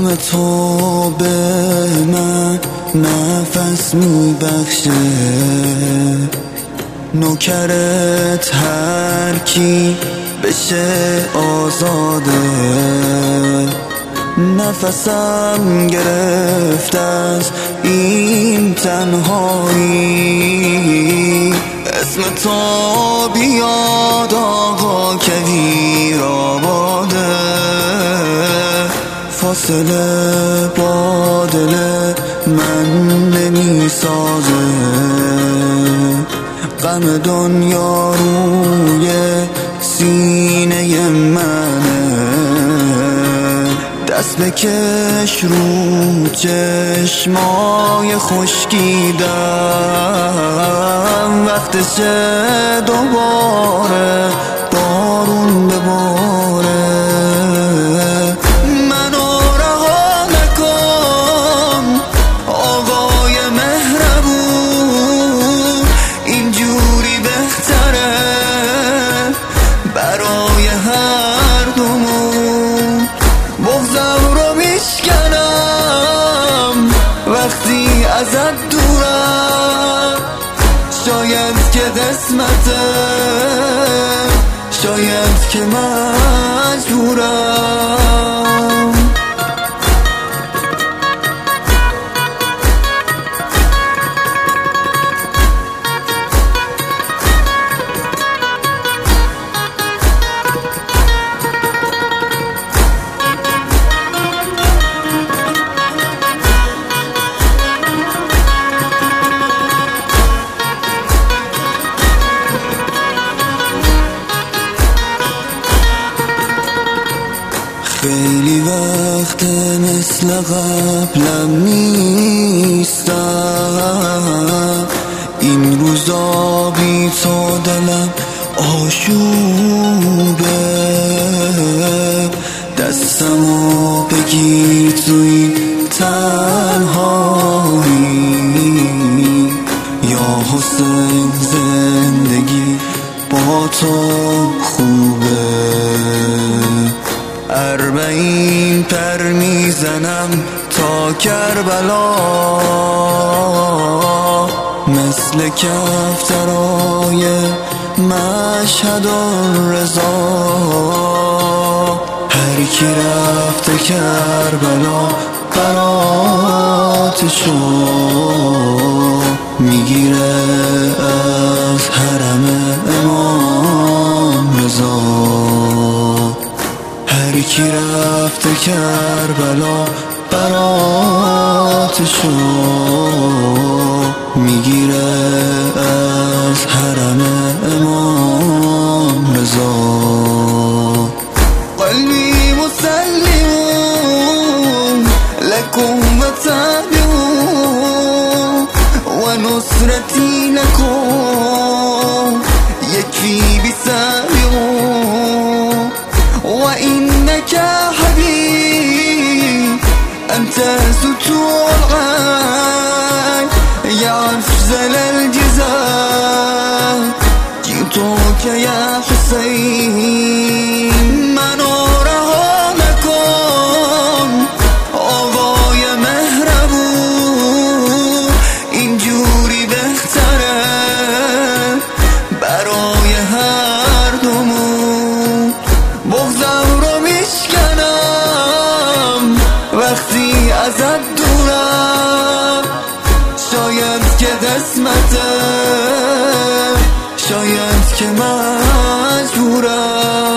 غم تو به من نفس میبخشه، نوکرت هر کی بشه آزاده. نفسم گرفت از این تنهایی، اسم تو بیاد آقا کویر آباده. فاصله با دل من نمیسازه، غم دنیا روی سینه منه. دست بکش رو چشمای خشکیدم، وقتشه دوباره بارون بباره. منو رها نکن آقای مهربون، اینجوری بهتره برای هر دومون. بغضم رو میشکنم وقتی ازت دورم، شاید که قسمته، شاید که مجبورم. خیلی وقت مثل قبلم نیستم، این روزا بی تو دلم آشوبه. دستمو بگیر تو این تنهایی، یا حسین زندگی با تو خوبه. 40 پر میزنم تا کربلا، مثل کفترای مشهد الرضا. هر کی رفته کربلا براتشو میگیره از حرم امام رضا. هر کی رفته کربلا براتشو میگیره از حرم امام رضا. قلبی مسلم لكم وتابعون، ونصرتي لكم يكفي بسابعون. وإنك حبيب أنت ستر العين، يا أفضل الجزاء جئتك يا حسين. منو رها نکن آقای مهربون، اینجوری بهتره برای هر دومون. بغضم رو میشکنم وقتی ازت دورم، شاید که قسمته، شاید که مجبورم.